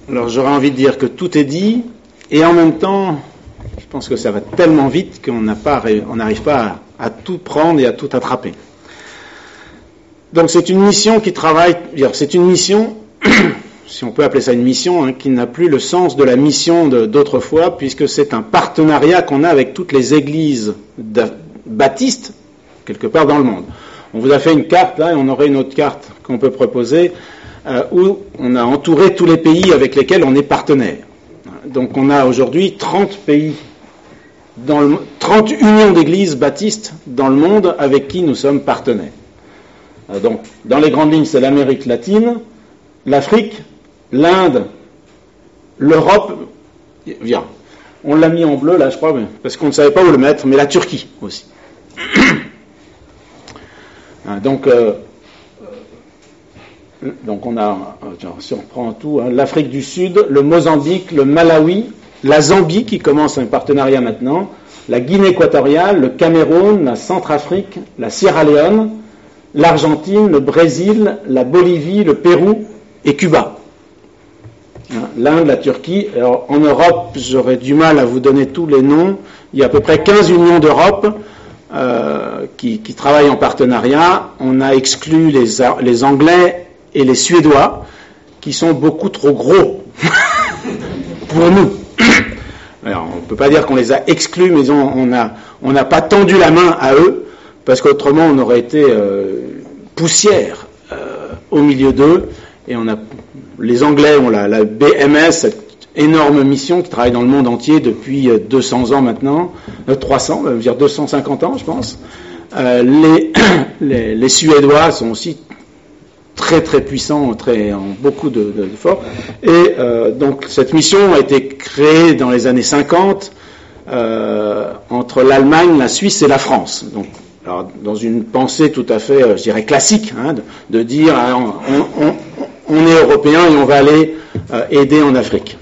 Alors j'aurais envie de dire que tout est dit, et en même temps, je pense que ça va tellement vite qu'on n'arrive pas à tout prendre et à tout attraper. Donc c'est une mission qui travaille, c'est une mission, si on peut appeler ça une mission, qui n'a plus le sens de la mission d'autrefois, puisque c'est un partenariat qu'on a avec toutes les églises baptistes, quelque part dans le monde. On vous a fait une carte là, et on aurait une autre carte qu'on peut proposer, où on a entouré tous les pays avec lesquels on est partenaire. Donc on a aujourd'hui 30 pays, 30 unions d'églises baptistes dans le monde avec qui nous sommes partenaires. Donc dans les grandes lignes, c'est l'Amérique latine, l'Afrique, l'Inde, l'Europe, on l'a mis en bleu là je crois, parce qu'on ne savait pas où le mettre, mais la Turquie aussi. Donc on a, si on reprend tout, l'Afrique du Sud, le Mozambique, le Malawi, la Zambie qui commence un partenariat maintenant, la Guinée équatoriale, le Cameroun, la Centrafrique, la Sierra Leone, l'Argentine, le Brésil, la Bolivie, le Pérou et Cuba. L'Inde, la Turquie. Alors en Europe, j'aurais du mal à vous donner tous les noms. Il y a à peu près 15 unions d'Europe qui travaillent en partenariat. On a exclu les Anglais et les Suédois, qui sont beaucoup trop gros pour nous. Alors, on ne peut pas dire qu'on les a exclus, mais on n'a pas tendu la main à eux, parce qu'autrement on aurait été poussière au milieu d'eux. Et les Anglais ont la BMS, cette énorme mission qui travaille dans le monde entier depuis 200 ans maintenant, 300, je veux dire 250 ans je pense. Les Suédois sont aussi très très puissants, ont beaucoup de force. Et donc cette mission a été créée dans les années 50 entre l'Allemagne, la Suisse et la France. Donc, alors, dans une pensée tout à fait, je dirais, classique, de dire on est européen et on va aller aider en Afrique.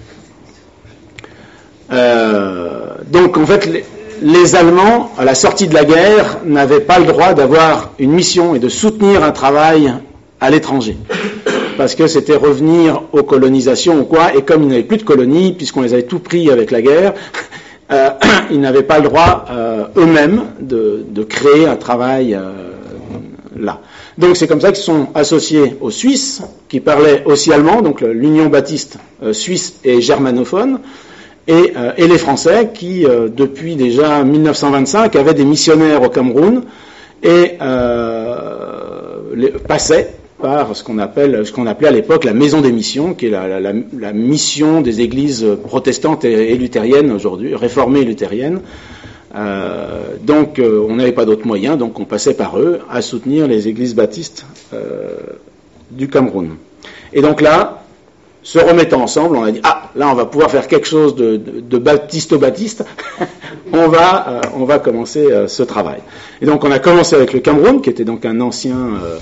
Donc en fait, les Allemands, à la sortie de la guerre, n'avaient pas le droit d'avoir une mission et de soutenir un travail à l'étranger. Parce que c'était revenir aux colonisations ou quoi, et comme ils n'avaient plus de colonies, puisqu'on les avait tout pris avec la guerre, ils n'avaient pas le droit eux-mêmes de créer un travail là. Donc c'est comme ça qu'ils sont associés aux Suisses, qui parlaient aussi allemand, donc l'Union baptiste suisse et germanophone, et les Français qui, depuis déjà 1925, avaient des missionnaires au Cameroun et passaient par ce qu'on appelait à l'époque la Maison des Missions, qui est la mission des églises protestantes et luthériennes aujourd'hui, réformées et luthériennes. Donc on n'avait pas d'autres moyens, donc on passait par eux à soutenir les églises baptistes du Cameroun. Et donc là, se remettant ensemble, on a dit là on va pouvoir faire quelque chose de baptisto-baptiste. on va commencer ce travail. Et donc on a commencé avec le Cameroun, qui était donc un ancien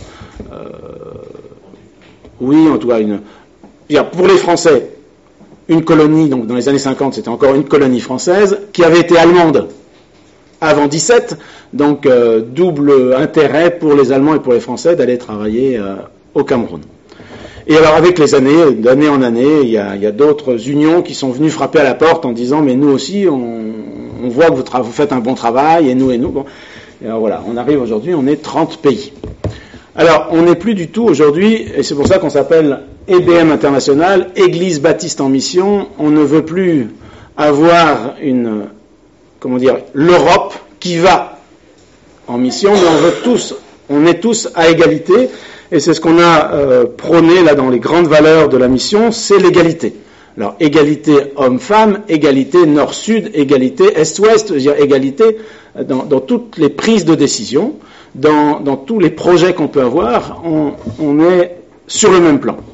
en tout cas pour les Français, une colonie, donc dans les années 50, c'était encore une colonie française, qui avait été allemande avant 17, donc double intérêt pour les Allemands et pour les Français d'aller travailler au Cameroun. Et alors avec les années, d'année en année, il y a d'autres unions qui sont venues frapper à la porte en disant mais nous aussi, on voit que vous faites un bon travail, et nous. Bon. Et alors voilà, on arrive aujourd'hui, on est 30 pays. Alors, on n'est plus du tout aujourd'hui, et c'est pour ça qu'on s'appelle EBM International, Église Baptiste en Mission. On ne veut plus avoir l'Europe qui va en mission, mais on est tous à égalité, et c'est ce qu'on a prôné là dans les grandes valeurs de la mission, c'est l'égalité. Alors, égalité homme-femme, égalité nord-sud, égalité est-ouest, c'est-à-dire égalité dans toutes les prises de décision. Dans tous les projets qu'on peut avoir, on est sur le même plan.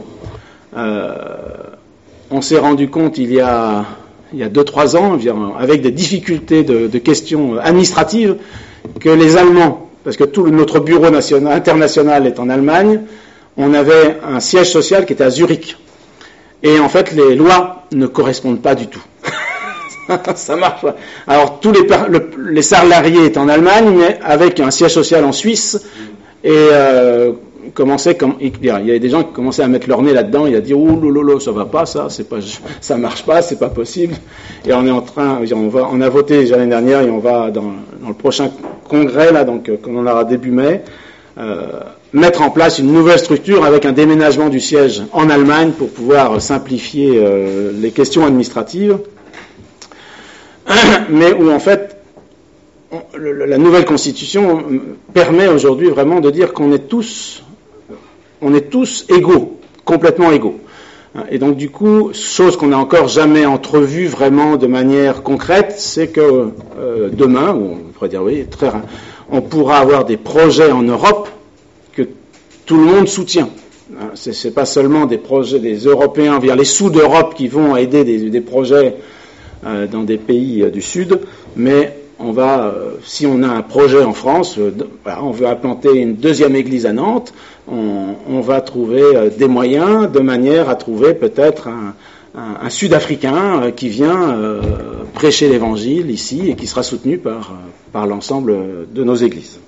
On s'est rendu compte il y a 2-3 ans, avec des difficultés de questions administratives, que les Allemands, parce que tout notre bureau international est en Allemagne, on avait un siège social qui était à Zurich. Et en fait, les lois ne correspondent pas du tout. Ça marche pas. Alors, tous les salariés étaient en Allemagne, mais avec un siège social en Suisse, et il y avait des gens qui commençaient à mettre leur nez là-dedans, et à dire ouh lolo, ça va pas, ça marche pas, c'est pas possible. Et on a voté l'année dernière et on va dans le prochain congrès là, donc quand on aura début mai, mettre en place une nouvelle structure avec un déménagement du siège en Allemagne pour pouvoir simplifier les questions administratives, mais où en fait la nouvelle constitution permet aujourd'hui vraiment de dire qu'on est tous égaux, complètement égaux. Et donc du coup, chose qu'on n'a encore jamais entrevue vraiment de manière concrète, c'est que demain, ou on pourrait dire oui, on pourra avoir des projets en Europe que tout le monde soutient. C'est pas seulement des projets des Européens, les sous d'Europe qui vont aider des projets dans des pays du Sud, mais si on a un projet en France, on veut implanter une deuxième église à Nantes, on va trouver des moyens de manière à trouver peut-être un Sud-Africain qui vient prêcher l'évangile ici et qui sera soutenu par l'ensemble de nos églises.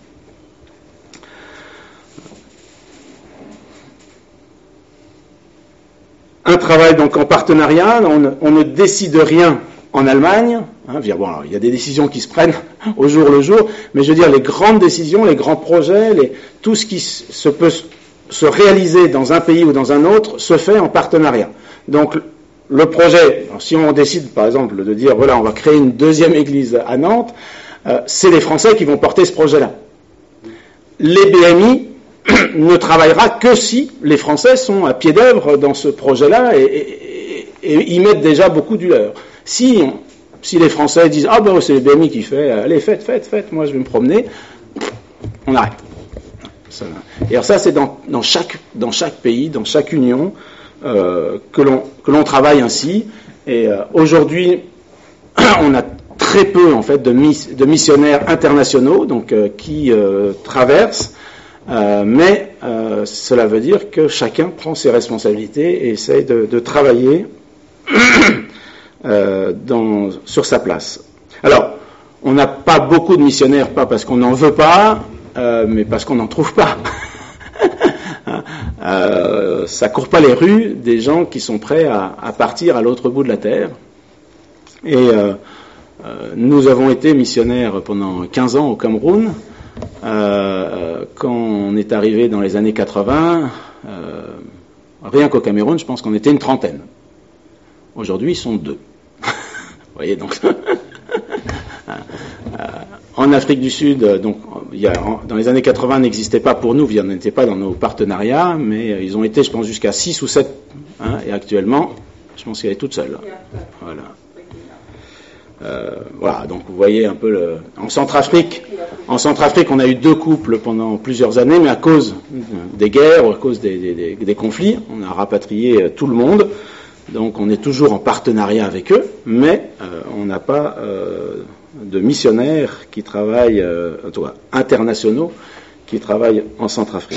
Un travail donc en partenariat, on ne décide rien en Allemagne, il y a des décisions qui se prennent au jour le jour, mais je veux dire les grandes décisions, les grands projets, tout ce qui peut se réaliser dans un pays ou dans un autre se fait en partenariat. Donc le projet, si on décide par exemple de dire voilà on va créer une deuxième église à Nantes, c'est les Français qui vont porter ce projet-là. Les BMI ne travaillera que si les Français sont à pied d'œuvre dans ce projet-là et y mettent déjà beaucoup du leur. Si les Français disent « Ah ben c'est les BMI qui fait, allez faites, moi je vais me promener », on arrête. Et alors ça c'est dans chaque pays, dans chaque union que l'on travaille ainsi. Et aujourd'hui, on a très peu en fait de missionnaires internationaux donc qui traversent, mais cela veut dire que chacun prend ses responsabilités et essaye de travailler sur sa place. Alors, on n'a pas beaucoup de missionnaires, pas parce qu'on n'en veut pas, mais parce qu'on n'en trouve pas. Ça court pas les rues des gens qui sont prêts à partir à l'autre bout de la terre. Et nous avons été missionnaires pendant 15 ans au Cameroun. Quand on est arrivé dans les années 80, rien qu'au Cameroun, je pense qu'on était une trentaine. Aujourd'hui, ils sont 2. Vous voyez, donc en Afrique du Sud, donc dans les années 80, n'existait pas pour nous, on n'était pas dans nos partenariats, mais ils ont été, je pense, jusqu'à 6 ou 7, et actuellement, je pense qu'elle est toute seule. Voilà, donc vous voyez un peu en Centrafrique, on a eu 2 couples pendant plusieurs années, mais à cause des guerres, à cause des conflits, on a rapatrié tout le monde. Donc on est toujours en partenariat avec eux, mais on n'a pas de missionnaires qui travaillent, en tout cas internationaux, qui travaillent en Centrafrique.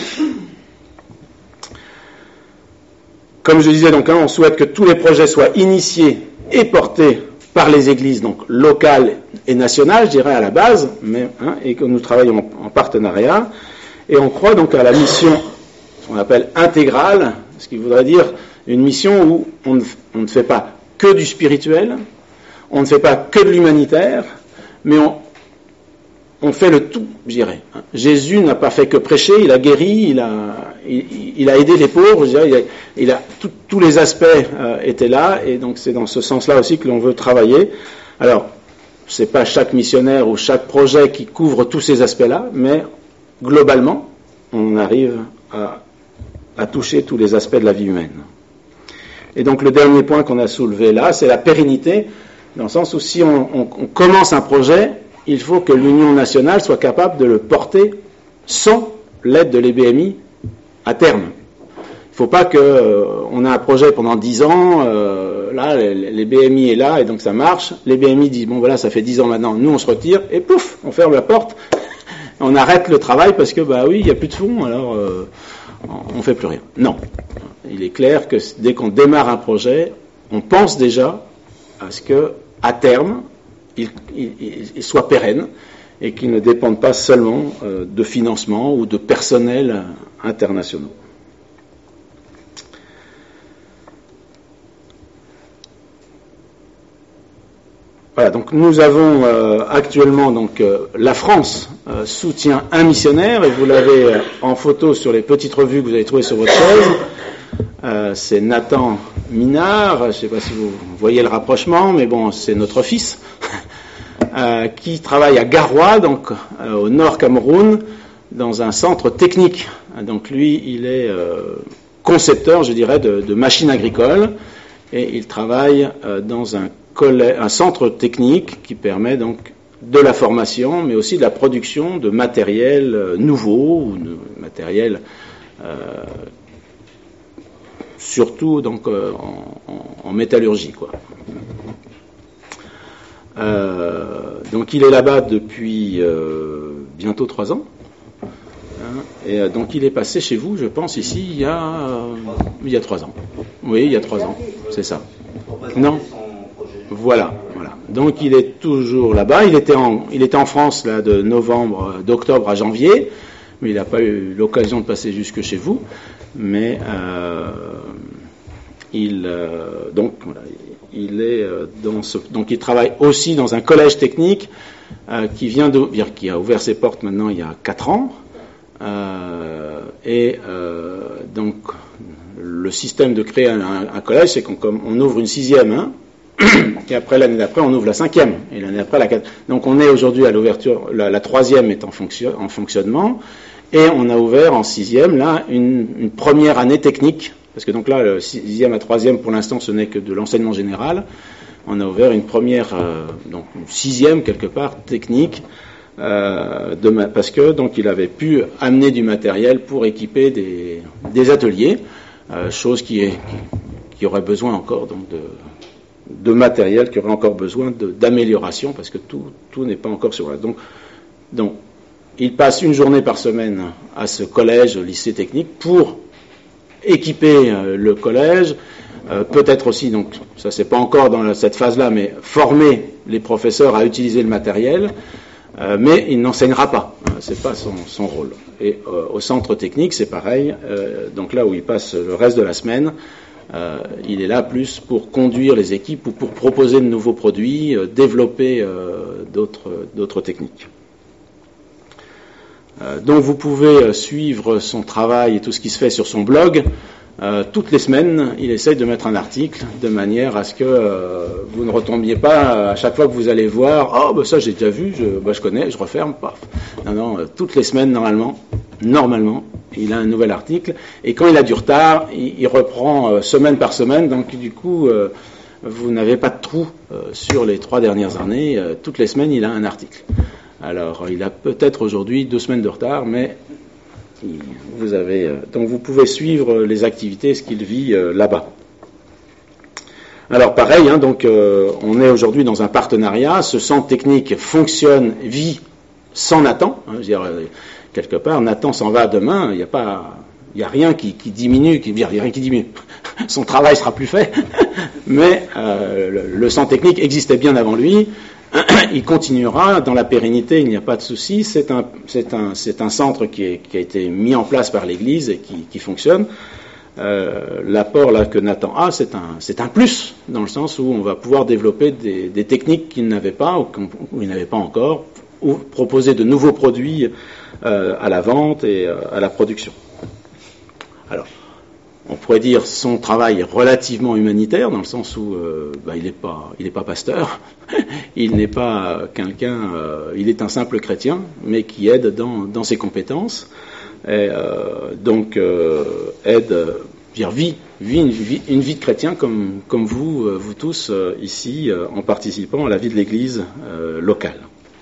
Comme je disais, donc, on souhaite que tous les projets soient initiés et portés par les églises, donc locales et nationales, je dirais à la base, mais, et que nous travaillons en partenariat. Et on croit donc à la mission, ce qu'on appelle intégrale, ce qui voudrait dire une mission où on ne fait pas que du spirituel, on ne fait pas que de l'humanitaire, mais on fait le tout, je dirais. Jésus n'a pas fait que prêcher, il a guéri, il a aidé les pauvres, je dirais, tous les aspects étaient là, et donc c'est dans ce sens-là aussi que l'on veut travailler. Alors, c'est pas chaque missionnaire ou chaque projet qui couvre tous ces aspects-là, mais globalement, on arrive à toucher tous les aspects de la vie humaine. Et donc le dernier point qu'on a soulevé là, c'est la pérennité, dans le sens où si on commence un projet, il faut que l'Union nationale soit capable de le porter sans l'aide de l'EBMI à terme. Il ne faut pas qu'on ait un projet pendant 10 ans, là, les BMI est là, et donc ça marche. Les BMI disent, bon voilà, ça fait 10 ans maintenant, nous on se retire, et pouf, on ferme la porte, on arrête le travail parce que, bah oui, il n'y a plus de fonds, alors on ne fait plus rien. Non. Il est clair que dès qu'on démarre un projet, on pense déjà à ce que, à terme, il soit pérenne et qui ne dépendent pas seulement de financement ou de personnels internationaux. Voilà, donc nous avons actuellement la France soutient un missionnaire, et vous l'avez en photo sur les petites revues que vous avez trouvées sur votre chaise. C'est Nathan Minard, je ne sais pas si vous voyez le rapprochement, mais bon, c'est notre fils, qui travaille à Garoua, donc au nord Cameroun, dans un centre technique. Donc lui, il est concepteur, je dirais, de machines agricoles, et il travaille dans un centre technique qui permet donc de la formation, mais aussi de la production de matériel nouveau, ou de matériel surtout donc en métallurgie, quoi. Donc il est là-bas depuis bientôt 3 ans. Et donc il est passé chez vous, je pense, ici, il y a 3 ans. Oui, il y a 3 ans, c'est ça. Non. Voilà. Donc il est toujours là-bas. Il était en France là d'octobre à janvier, mais il n'a pas eu l'occasion de passer jusque chez vous. Mais il travaille aussi dans un collège technique qui a ouvert ses portes maintenant il y a 4 ans. Donc le système de créer un collège, c'est qu'on ouvre une 6e, et après l'année d'après on ouvre la 5e, et l'année d'après la 4e. Donc on est aujourd'hui à l'ouverture, la 3e est en fonctionnement, et on a ouvert en 6e là une première année technique, parce que donc là le 6e à 3e pour l'instant ce n'est que de l'enseignement général. On a ouvert une première, donc une 6e quelque part technique, parce que donc il avait pu amener du matériel pour équiper des ateliers, chose qui aurait besoin encore donc de matériel, qui aurait encore besoin d'amélioration, parce que tout n'est pas encore sur place. Donc il passe une journée par semaine à ce collège, au lycée technique, pour équiper le collège, peut-être aussi, donc ça c'est pas encore dans cette phase-là, mais former les professeurs à utiliser le matériel. Mais il n'enseignera pas, c'est pas son rôle. Et au centre technique, c'est pareil. Donc là où il passe le reste de la semaine, il est là plus pour conduire les équipes ou pour proposer de nouveaux produits, développer d'autres techniques. Donc vous pouvez suivre son travail et tout ce qui se fait sur son blog. Toutes les semaines, il essaye de mettre un article de manière à ce que vous ne retombiez pas à chaque fois que vous allez voir. Oh, ça j'ai déjà vu, je connais, je referme, paf. Non, toutes les semaines normalement, il a un nouvel article. Et quand il a du retard, il reprend semaine par semaine. Donc du coup, vous n'avez pas de trou sur les 3 dernières années. Toutes les semaines, il a un article. Alors, il a peut-être aujourd'hui 2 semaines de retard, mais donc vous pouvez suivre les activités, ce qu'il vit là-bas. Alors pareil, on est aujourd'hui dans un partenariat. Ce centre technique vit sans Nathan. Je veux dire, quelque part, Nathan s'en va demain. Il n'y a rien qui diminue. Il n'y a rien qui diminue. Son travail sera plus fait. Mais le centre technique existait bien avant lui. Il continuera dans la pérennité, il n'y a pas de souci. C'est un centre qui a été mis en place par l'Église et qui fonctionne. L'apport là que Nathan a, c'est un plus, dans le sens où on va pouvoir développer des techniques qu'il n'avait pas ou il n'avait pas encore, ou proposer de nouveaux produits à la vente et à la production. Alors, on pourrait dire son travail est relativement humanitaire, dans le sens où il n'est pas pasteur, il n'est pas quelqu'un, il est un simple chrétien, mais qui aide dans ses compétences, et vit une vie de chrétien comme vous tous ici, en participant à la vie de l'Église locale.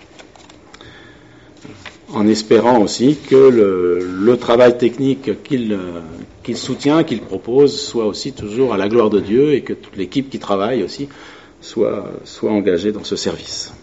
En espérant aussi que le travail technique qu'il soutient, qu'il propose, soit aussi toujours à la gloire de Dieu, et que toute l'équipe qui travaille aussi soit engagée dans ce service.